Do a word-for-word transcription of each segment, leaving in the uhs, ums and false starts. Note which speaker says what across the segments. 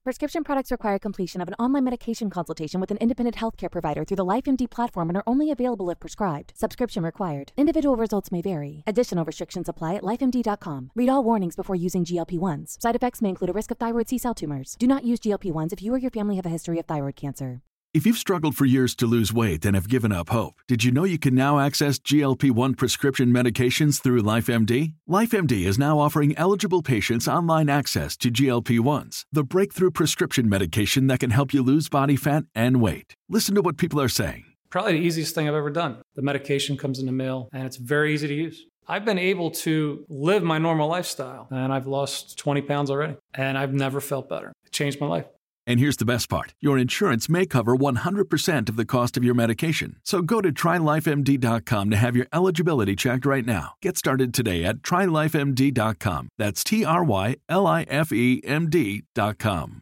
Speaker 1: Prescription products require completion of an online medication consultation with an independent healthcare provider through the LifeMD platform and are only available if prescribed. Subscription required. Individual results may vary. Additional restrictions apply at life M D dot com. Read all warnings before using G L P one s. Side effects may include a risk of thyroid C-cell tumors. Do not use G L P one s if you or your family have a history of thyroid cancer.
Speaker 2: If you've struggled for years to lose weight and have given up hope, did you know you can now access G L P one prescription medications through LifeMD? LifeMD is now offering eligible patients online access to G L P one s, the breakthrough prescription medication that can help you lose body fat and weight. Listen to what people are saying.
Speaker 3: Probably the easiest thing I've ever done. The medication comes in the mail, and it's very easy to use. I've been able to live my normal lifestyle, and I've lost twenty pounds already, and I've never felt better. It changed my life.
Speaker 2: And here's the best part. Your insurance may cover one hundred percent of the cost of your medication. So go to try life M D dot com to have your eligibility checked right now. Get started today at try life M D dot com. That's T R Y L I F E M D dot com.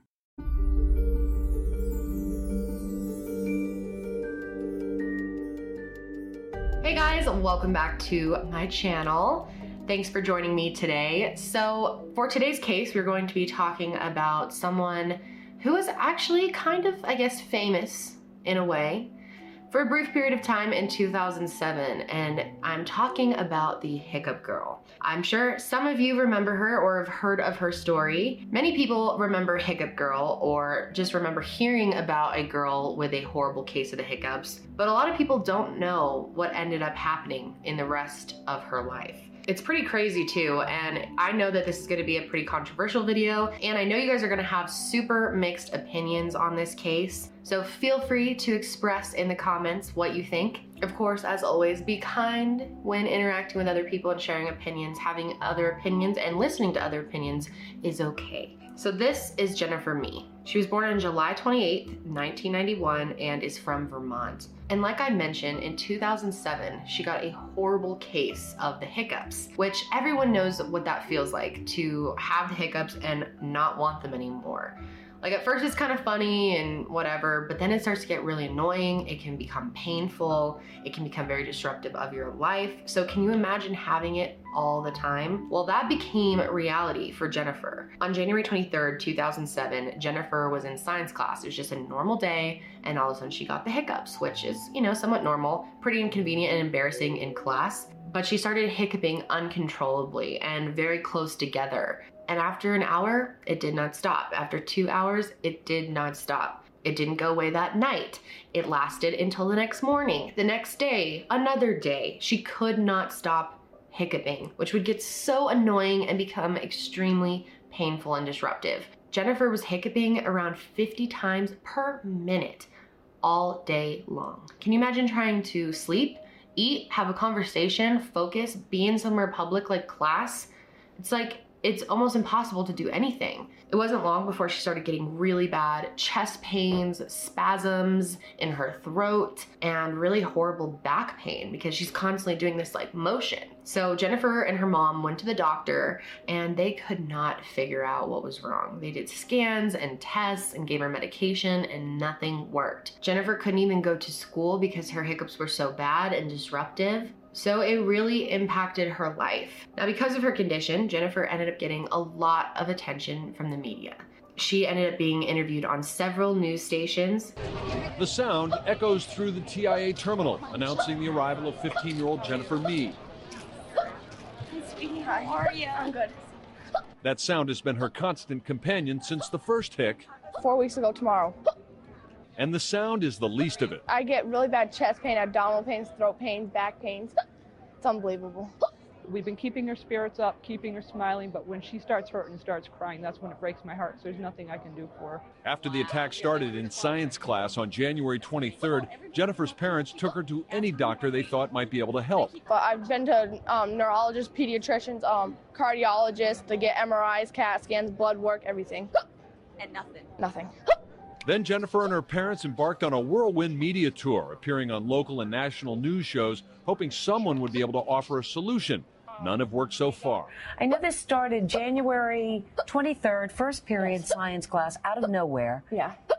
Speaker 4: Hey guys, welcome back to my channel. Thanks for joining me today. So for today's case, we're going to be talking about someone who is actually kind of, I guess, famous in a way for a brief period of time in two thousand seven, and I'm talking about the Hiccup Girl. I'm sure some of you remember her or have heard of her story. Many people remember Hiccup Girl or just remember hearing about a girl with a horrible case of the hiccups, but a lot of people don't know what ended up happening in the rest of her life. It's pretty crazy too, and I know that this is gonna be a pretty controversial video, and I know you guys are gonna have super mixed opinions on this case, so feel free to express in the comments what you think. Of course, as always, be kind when interacting with other people and sharing opinions. Having other opinions and listening to other opinions is okay. So this is Jennifer Mee. She was born on July twenty-eighth, nineteen ninety-one, and is from Vermont. And like I mentioned, in two thousand seven, she got a horrible case of the hiccups, which everyone knows what that feels like, to have the hiccups and not want them anymore. Like at first it's kind of funny and whatever, but then it starts to get really annoying. It can become painful. It can become very disruptive of your life. So can you imagine having it all the time? Well, that became reality for Jennifer. On January twenty-third, two thousand seven, Jennifer was in science class. It was just a normal day, and all of a sudden she got the hiccups, which is, you know, somewhat normal, pretty inconvenient and embarrassing in class. But she started hiccuping uncontrollably and very close together. And after an hour, it did not stop. After two hours, it did not stop. It didn't go away that night. It lasted until the next morning, the next day, another day. She could not stop hiccuping, which would get so annoying and become extremely painful and disruptive. Jennifer was hiccuping around fifty times per minute all day long. Can you imagine trying to sleep, eat, have a conversation, focus, be in somewhere public like class? It's like, it's almost impossible to do anything. It wasn't long before she started getting really bad chest pains, spasms in her throat, and really horrible back pain because she's constantly doing this like motion. So Jennifer and her mom went to the doctor and they could not figure out what was wrong. They did scans and tests and gave her medication and nothing worked. Jennifer couldn't even go to school because her hiccups were so bad and disruptive. So it really impacted her life. Now, because of her condition, Jennifer ended up getting a lot of attention from the media. She ended up being interviewed on several news stations.
Speaker 5: The sound echoes through the T I A terminal, announcing the arrival of fifteen-year-old Jennifer Mee.
Speaker 6: Sweetie, how are you? I'm good.
Speaker 5: That sound has been her constant companion since the first hic.
Speaker 6: Four weeks ago tomorrow.
Speaker 5: And the sound is the least of it.
Speaker 6: I get really bad chest pain, abdominal pains, throat pain, back pains. It's unbelievable.
Speaker 7: We've been keeping her spirits up, keeping her smiling, but when she starts hurting and starts crying, that's when it breaks my heart. So there's nothing I can do for her.
Speaker 5: After the attack started in science class on January twenty-third, Jennifer's parents took her to any doctor they thought might be able to help.
Speaker 6: But I've been to um, neurologists, pediatricians, um, cardiologists to get M R Is, CAT scans, blood work, everything.
Speaker 8: And nothing.
Speaker 6: Nothing.
Speaker 5: Then Jennifer and her parents embarked on a whirlwind media tour, appearing on local and national news shows, hoping someone would be able to offer a solution. None have worked so far.
Speaker 8: I know this started January twenty-third, first period science class, out of nowhere.
Speaker 6: Yeah.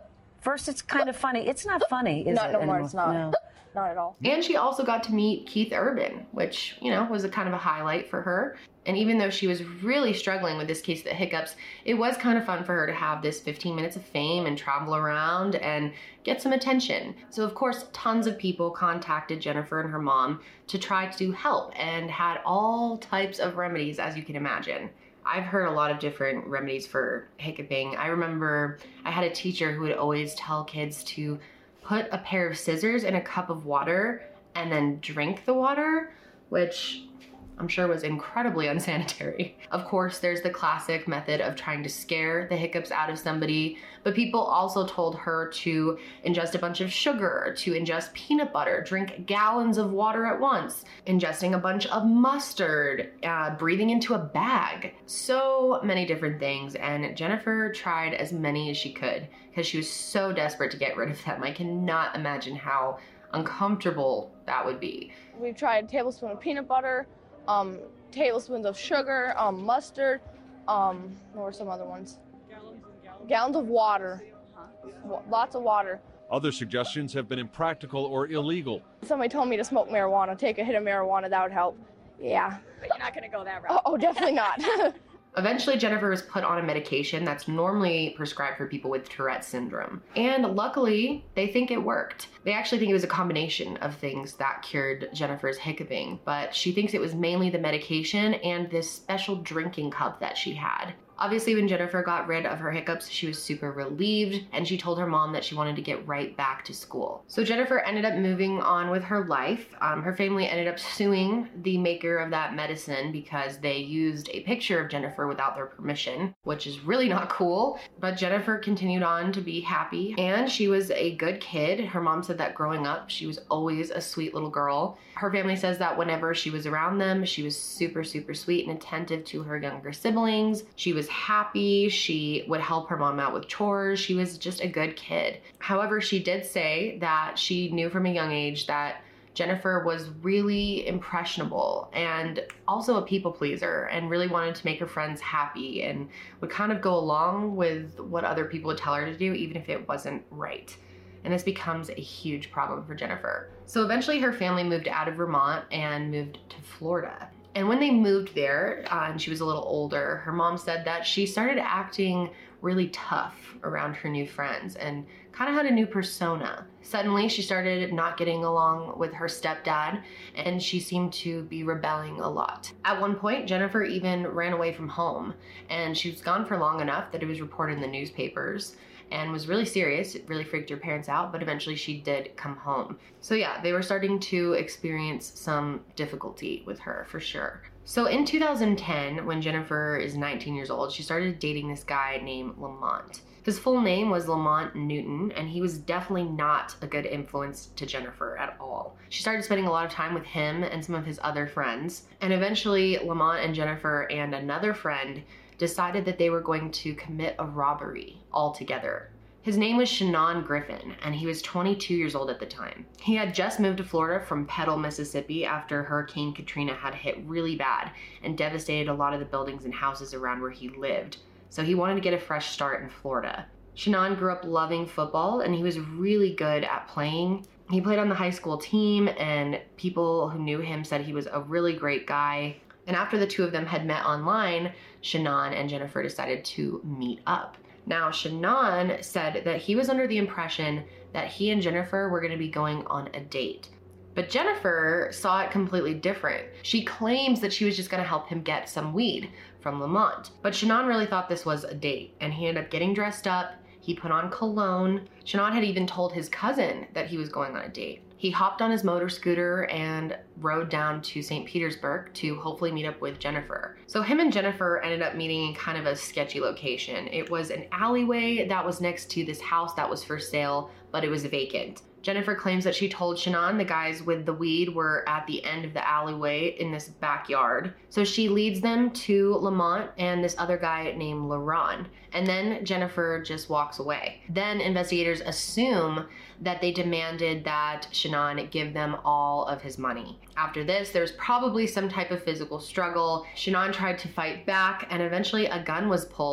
Speaker 8: first it's kind of funny. It's not funny, is
Speaker 6: Not
Speaker 8: it?
Speaker 6: no more,
Speaker 8: anymore?
Speaker 6: it's not.
Speaker 8: No.
Speaker 6: Not at all.
Speaker 4: And she also got to meet Keith Urban, which, you know, was a kind of a highlight for her. And even though she was really struggling with this case of the hiccups, it was kind of fun for her to have this fifteen minutes of fame and travel around and get some attention. So of course, tons of people contacted Jennifer and her mom to try to help and had all types of remedies, as you can imagine. I've heard a lot of different remedies for hiccuping. I remember I had a teacher who would always tell kids to put a pair of scissors in a cup of water and then drink the water, which I'm sure was incredibly unsanitary. Of course, there's the classic method of trying to scare the hiccups out of somebody, but people also told her to ingest a bunch of sugar, to ingest peanut butter, drink gallons of water at once, ingesting a bunch of mustard, uh, breathing into a bag. So many different things, and Jennifer tried as many as she could because she was so desperate to get rid of them. I cannot imagine how uncomfortable that would be.
Speaker 6: We've tried a tablespoon of peanut butter, um, tablespoons of sugar, um, mustard, um, what were some other ones? Gallons and gallons. Gallons of water. Wa- lots of water.
Speaker 5: Other suggestions have been impractical or illegal.
Speaker 6: Somebody told me to smoke marijuana, take a hit of marijuana, that would help. Yeah.
Speaker 8: But you're not going to go that route.
Speaker 6: Oh, oh definitely not.
Speaker 4: Eventually, Jennifer was put on a medication that's normally prescribed for people with Tourette syndrome. And luckily, they think it worked. They actually think it was a combination of things that cured Jennifer's hiccuping, but she thinks it was mainly the medication and this special drinking cup that she had. Obviously, when Jennifer got rid of her hiccups, she was super relieved, and she told her mom that she wanted to get right back to school. So Jennifer ended up moving on with her life. Um, her family ended up suing the maker of that medicine because they used a picture of Jennifer without their permission, which is really not cool. But Jennifer continued on to be happy, and she was a good kid. Her mom said that growing up, she was always a sweet little girl. Her family says that whenever she was around them, she was super, super sweet and attentive to her younger siblings. She was happy. She would help her mom out with chores. She was just a good kid. However, she did say that she knew from a young age that Jennifer was really impressionable and also a people pleaser and really wanted to make her friends happy and would kind of go along with what other people would tell her to do, even if it wasn't right. And this becomes a huge problem for Jennifer. So eventually her family moved out of Vermont and moved to Florida. And when they moved there, uh, and she was a little older, her mom said that she started acting really tough around her new friends and kind of had a new persona. Suddenly, she started not getting along with her stepdad, and she seemed to be rebelling a lot. At one point, Jennifer even ran away from home, and she was gone for long enough that it was reported in the newspapers and was really serious. It really freaked her parents out, but eventually she did come home. So yeah, they were starting to experience some difficulty with her for sure. So in two thousand ten, when Jennifer is nineteen years old, she started dating this guy named Lamont. His full name was Lamont Newton, and he was definitely not a good influence to Jennifer at all. She started spending a lot of time with him and some of his other friends, and eventually Lamont and Jennifer and another friend decided that they were going to commit a robbery all together. His name was Shannon Griffin, and he was twenty-two years old at the time. He had just moved to Florida from Petal, Mississippi after Hurricane Katrina had hit really bad and devastated a lot of the buildings and houses around where he lived. So he wanted to get a fresh start in Florida. Shannon grew up loving football, and he was really good at playing. He played on the high school team, and people who knew him said he was a really great guy. And after the two of them had met online, Shannon and Jennifer decided to meet up. Now, Shannon said that he was under the impression that he and Jennifer were going to be going on a date. But Jennifer saw it completely different. She claims that she was just going to help him get some weed from Lamont. But Shannon really thought this was a date, and he ended up getting dressed up. He put on cologne. Shannon had even told his cousin that he was going on a date. He hopped on his motor scooter and rode down to Saint Petersburg to hopefully meet up with Jennifer. So him and Jennifer ended up meeting in kind of a sketchy location. It was an alleyway that was next to this house that was for sale, but it was vacant. Jennifer claims that she told Shannon the guys with the weed were at the end of the alleyway in this backyard. So she leads them to Lamont and this other guy named LaRon. And then Jennifer just walks away. Then investigators assume that they demanded that Shannon give them all of his money. After this, there's probably some type of physical struggle. Shannon tried to fight back, and eventually a gun was pulled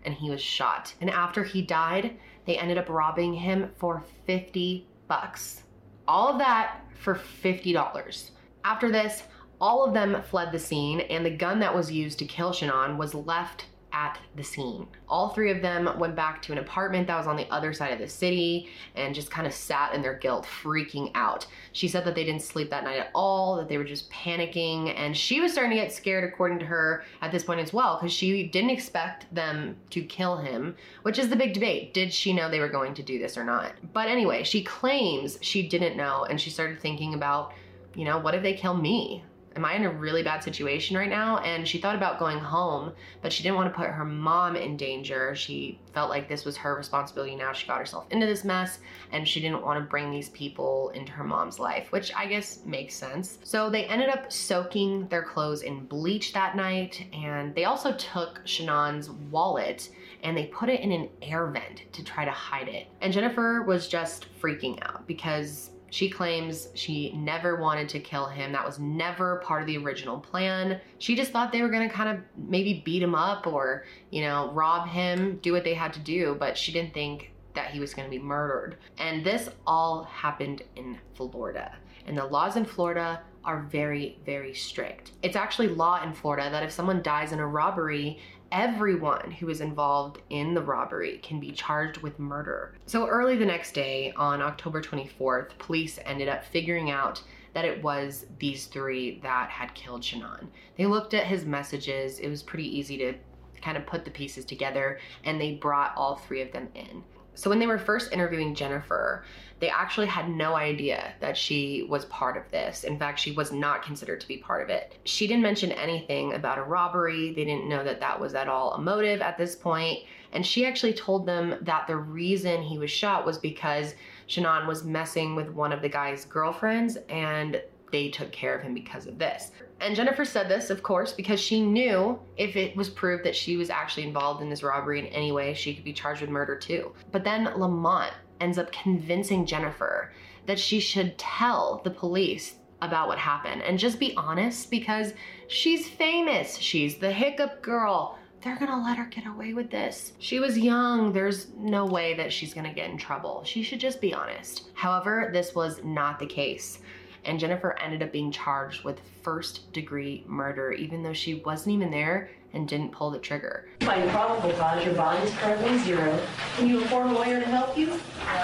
Speaker 4: and he was shot. And after he died, they ended up robbing him for fifty bucks. All of that for fifty dollars. After this, all of them fled the scene, and the gun that was used to kill Shannon was left at the scene. All three of them went back to an apartment that was on the other side of the city and just kind of sat in their guilt, freaking out. She said that they didn't sleep that night at all, that they were just panicking, and she was starting to get scared, according to her, at this point as well, because she didn't expect them to kill him, which is the big debate. Did she know they were going to do this or not? But anyway, she claims she didn't know, and she started thinking about, you know, what if they kill me? Am I in a really bad situation right now? And she thought about going home, but she didn't want to put her mom in danger. She felt like this was her responsibility now. She got herself into this mess, and she didn't want to bring these people into her mom's life, which I guess makes sense. So they ended up soaking their clothes in bleach that night, and they also took Shannon's wallet and they put it in an air vent to try to hide it. And Jennifer was just freaking out because she claims she never wanted to kill him. That was never part of the original plan. She just thought they were gonna kind of maybe beat him up or, you know, rob him, do what they had to do, but she didn't think that he was gonna be murdered. And this all happened in Florida. And the laws in Florida are very, very strict. It's actually law in Florida that if someone dies in a robbery, everyone who is involved in the robbery can be charged with murder. So early the next day, on October twenty-fourth, police ended up figuring out that it was these three that had killed Shannon. They looked at his messages. It was pretty easy to kind of put the pieces together, and they brought all three of them in. So when they were first interviewing Jennifer, they actually had no idea that she was part of this. In fact, she was not considered to be part of it. She didn't mention anything about a robbery. They didn't know that that was at all a motive at this point. And she actually told them that the reason he was shot was because Shannon was messing with one of the guy's girlfriends, and they took care of him because of this. And Jennifer said this, of course, because she knew if it was proved that she was actually involved in this robbery in any way, she could be charged with murder too. But then Lamont ends up convincing Jennifer that she should tell the police about what happened and just be honest, because she's famous. She's the hiccup girl. They're gonna let her get away with this. She was young. There's no way that she's gonna get in trouble. She should just be honest. However, this was not the case. And Jennifer ended up being charged with first degree murder, even though she wasn't even there and didn't pull the trigger.
Speaker 9: By probable cause, your bond is currently zero. Can you afford a lawyer to help you? No.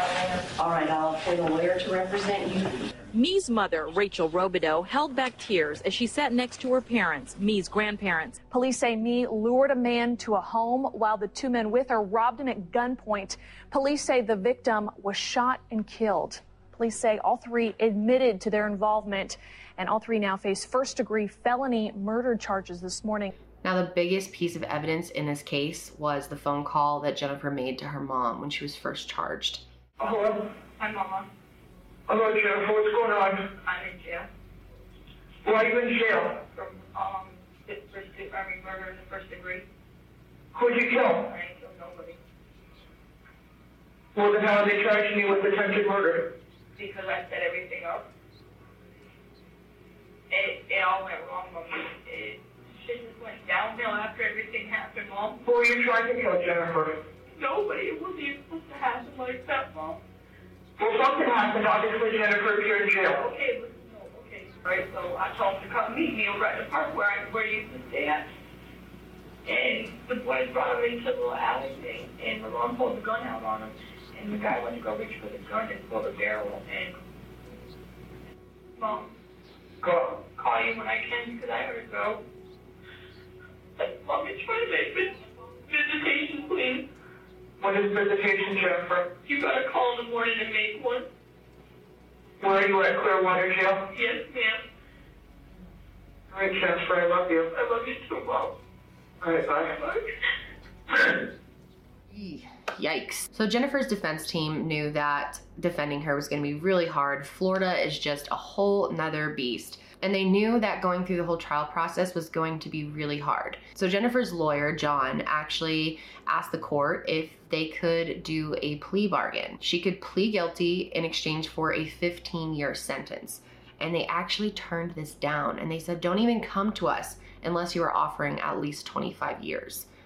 Speaker 9: All right, I'll appoint a lawyer to represent you.
Speaker 10: Mee's mother, Rachel Robideau, held back tears as she sat next to her parents, Mee's grandparents.
Speaker 11: Police say Mee lured a man to a home while the two men with her robbed him at gunpoint. Police say the victim was shot and killed. Police say all three admitted to their involvement, and all three now face first-degree felony murder charges this morning.
Speaker 4: Now, the biggest piece of evidence in this case was the phone call that Jennifer made to her mom when she was first charged.
Speaker 12: Hello? Hi, Mama. Hello, Jennifer. What's going on? I'm in jail. Why are you in jail? From, um, first degree, I mean, murder in the first degree. Who'd you kill? I ain't killed nobody. Well, then how are they charging you with attempted murder? Because I set everything up. It, it all went wrong, Mama. It shit just went downhill after everything happened, Mom. Who are you trying to kill, Jennifer? Nobody. It wasn't even supposed to happen like that, Mom. Well, something happened, obviously, Jennifer, if you're in jail. Okay, but no, okay. Right, so I told him to come meet me over at the park where I where you used to stay at. And the boys brought him into the little alley thing, and the mom pulled the gun out on him. And the guy went to go reach for the gun and pull the barrel, and Mom, go. Call you when I can because I gotta go. Mom, it's trying to make vis- visitation, please. What is visitation, Jennifer? You gotta call in the morning and make one. Where are you at, Clearwater Jail? Yes, ma'am. All right, Jennifer, I love you. I love you too, Mom. All right, bye. Bye.
Speaker 4: Yikes. So Jennifer's defense team knew that defending her was going to be really hard. Florida is just a whole nother beast. And they knew that going through the whole trial process was going to be really hard. So Jennifer's lawyer, John, actually asked the court if they could do a plea bargain. She could plead guilty in exchange for a fifteen year sentence. And they actually turned this down. And they said, don't even come to us unless you are offering at least twenty-five years.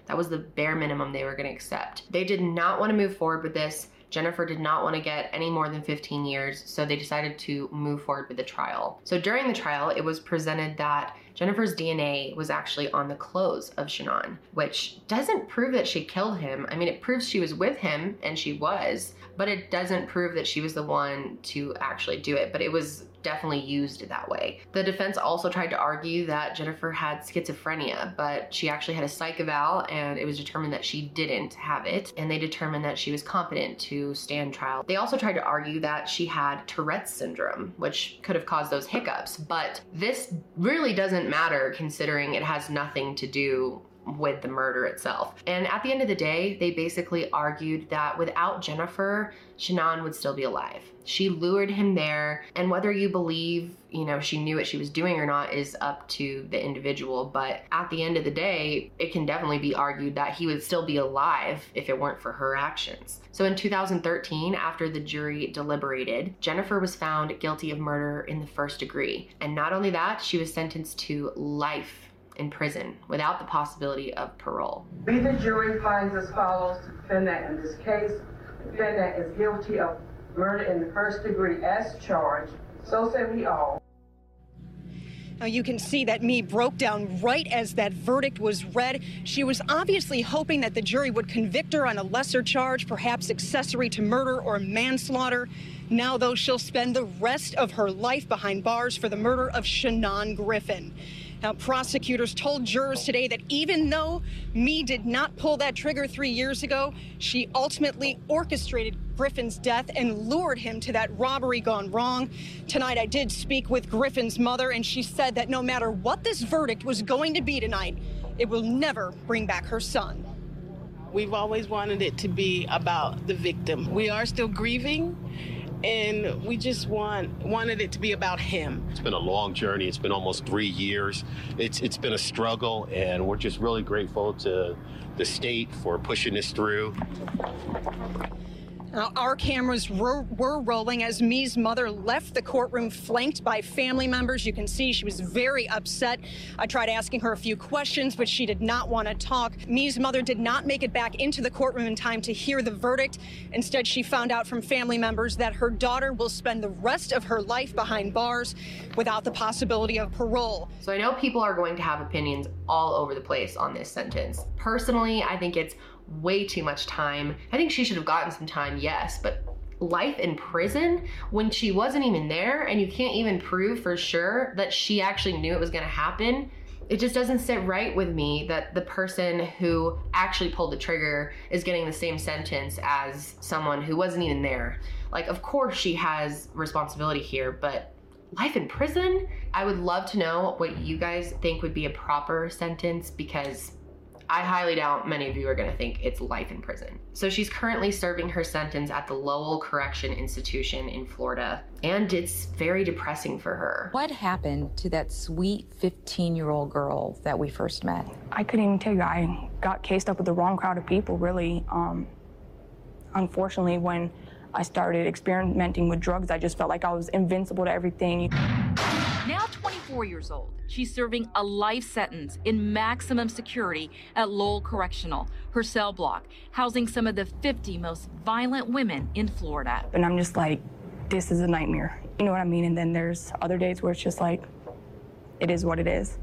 Speaker 4: That was the bare minimum they were going to accept. They did not want to move forward with this. Jennifer did not want to get any more than fifteen years, so they decided to move forward with the trial. So during the trial, it was presented that Jennifer's D N A was actually on the clothes of Shannon, which doesn't prove that she killed him. I mean, it proves she was with him, and she was, but it doesn't prove that she was the one to actually do it, but it was definitely used that way. The defense also tried to argue that Jennifer had schizophrenia, but she actually had a psych eval, and it was determined that she didn't have it, and they determined that she was competent to stand trial. They also tried to argue that she had Tourette's syndrome, which could have caused those hiccups, but this really doesn't matter considering it has nothing to do with the murder itself. And at the end of the day, they basically argued that without Jennifer, Shannon would still be alive. She lured him there, and whether you believe, you know, she knew what she was doing or not is up to the individual, but at the end of the day, it can definitely be argued that he would still be alive if it weren't for her actions. So in two thousand thirteen, after the jury deliberated, Jennifer was found guilty of murder in the first degree. And not only that, she was sentenced to life in prison without the possibility of parole.
Speaker 13: We, the jury, finds as follows: defendant in this case, defendant is guilty of murder in the first degree as charged. So say we all.
Speaker 14: Now you can see that Mee broke down right as that verdict was read. She was obviously hoping that the jury would convict her on a lesser charge, perhaps accessory to murder or manslaughter. Now, though, she'll spend the rest of her life behind bars for the murder of Shannon Griffin. Now, prosecutors told jurors today that even though Mee did not pull that trigger three years ago, she ultimately orchestrated Griffin's death and lured him to that robbery gone wrong. Tonight, I did speak with Griffin's mother, and she said that no matter what this verdict was going to be tonight, it will never bring back her son.
Speaker 15: We've always wanted it to be about the victim. We are still grieving, and we just want wanted it to be about him.
Speaker 16: It's been a long journey. It's been almost three years. It's it's been a struggle, and we're just really grateful to the state for pushing this through.
Speaker 14: Now, our cameras were, were rolling as Mee's mother left the courtroom, flanked by family members. You can see she was very upset. I tried asking her a few questions, but she did not want to talk. Mee's mother did not make it back into the courtroom in time to hear the verdict. Instead, she found out from family members that her daughter will spend the rest of her life behind bars without the possibility of parole.
Speaker 4: So I know people are going to have opinions all over the place on this sentence. Personally, I think it's way too much time. I think she should have gotten some time, yes, but life in prison when she wasn't even there, and you can't even prove for sure that she actually knew it was going to happen. It just doesn't sit right with me that the person who actually pulled the trigger is getting the same sentence as someone who wasn't even there. Like, of course she has responsibility here, but life in prison? I would love to know what you guys think would be a proper sentence, because I highly doubt many of you are gonna think it's life in prison. So she's currently serving her sentence at the Lowell Correction Institution in Florida, and it's very depressing for her.
Speaker 17: What happened to that sweet fifteen-year-old girl that we first met?
Speaker 18: I couldn't even tell you. I got cased up with the wrong crowd of people, really. Um, unfortunately, when I started experimenting with drugs, I just felt like I was invincible to everything.
Speaker 10: Now twenty-four years old, she's serving a life sentence in maximum security at Lowell Correctional, her cell block, housing some of the fifty most violent women in Florida.
Speaker 18: And I'm just like, this is a nightmare. You know what I mean? And then there's other days where it's just like, it is what it is.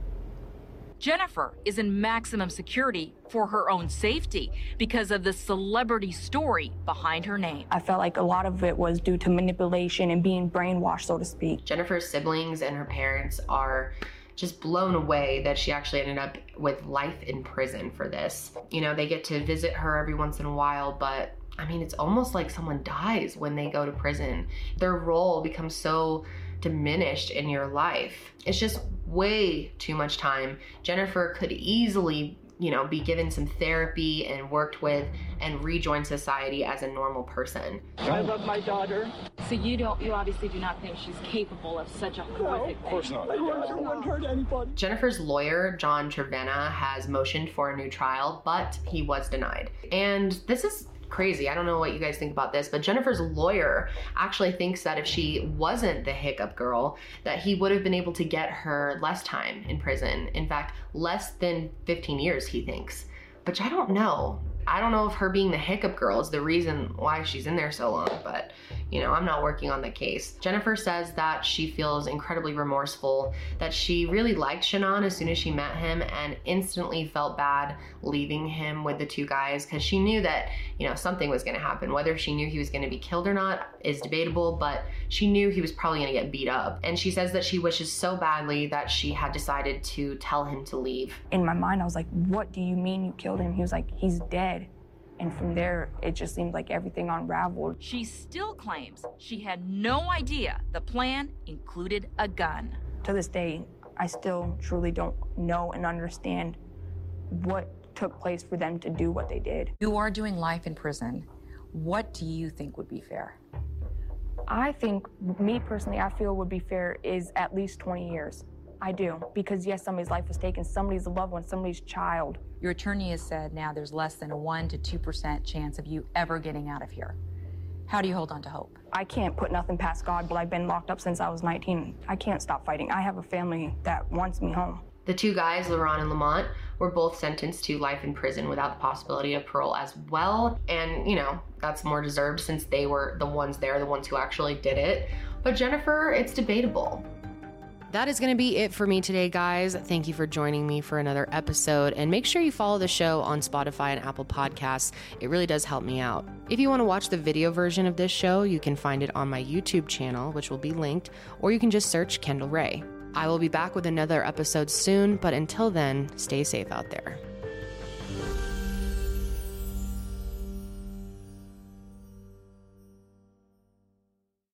Speaker 10: Jennifer is in maximum security for her own safety because of the celebrity story behind her name.
Speaker 18: I felt like a lot of it was due to manipulation and being brainwashed, so to speak.
Speaker 4: Jennifer's siblings and her parents are just blown away that she actually ended up with life in prison for this. You know, they get to visit her every once in a while, but I mean, it's almost like someone dies when they go to prison. Their role becomes so diminished in your life. It's just way too much time. Jennifer could easily, you know, be given some therapy and worked with and rejoin society as a normal person.
Speaker 15: I love my daughter.
Speaker 10: So you don't, you obviously do not think she's capable of such a horrific thing?
Speaker 15: Of course not. I wouldn't hurt anybody.
Speaker 4: Jennifer's lawyer, John Trevena, has motioned for a new trial, but he was denied. And this is crazy. I don't know what you guys think about this, but Jennifer's lawyer actually thinks that if she wasn't the hiccup girl, that he would have been able to get her less time in prison. In fact, less than fifteen years, he thinks. which I don't know. I don't know if her being the hiccup girl is the reason why she's in there so long, but you know, I'm not working on the case. Jennifer says that she feels incredibly remorseful, that she really liked Shannon as soon as she met him and instantly felt bad leaving him with the two guys because she knew that, you know, something was gonna happen. Whether she knew he was gonna be killed or not is debatable, but she knew he was probably gonna get beat up. And she says that she wishes so badly that she had decided to tell him to leave.
Speaker 18: In my mind, I was like, what do you mean you killed him? He was like, he's dead. And from there, it just seemed like everything unraveled.
Speaker 10: She still claims she had no idea the plan included a gun.
Speaker 18: To this day, I still truly don't know and understand what took place for them to do what they did.
Speaker 17: You are doing life in prison. What do you think would be fair?
Speaker 18: I think, me personally, I feel would be fair is at least twenty years. I do, because yes, somebody's life was taken, somebody's loved one, somebody's child.
Speaker 17: Your attorney has said now there's less than a one to two percent chance of you ever getting out of here. How do you hold on to hope?
Speaker 18: I can't put nothing past God, but I've been locked up since I was nineteen. I can't stop fighting. I have a family that wants me home.
Speaker 4: The two guys, LaRon and Lamont, were both sentenced to life in prison without the possibility of parole as well. And, you know, that's more deserved since they were the ones there, the ones who actually did it. But Jennifer, it's debatable. That is going to be it for me today, guys. Thank you for joining me for another episode. And make sure you follow the show on Spotify and Apple Podcasts. It really does help me out. If you want to watch the video version of this show, you can find it on my YouTube channel, which will be linked, or you can just search Kendall Rae. I will be back with another episode soon, but until then, stay safe out there.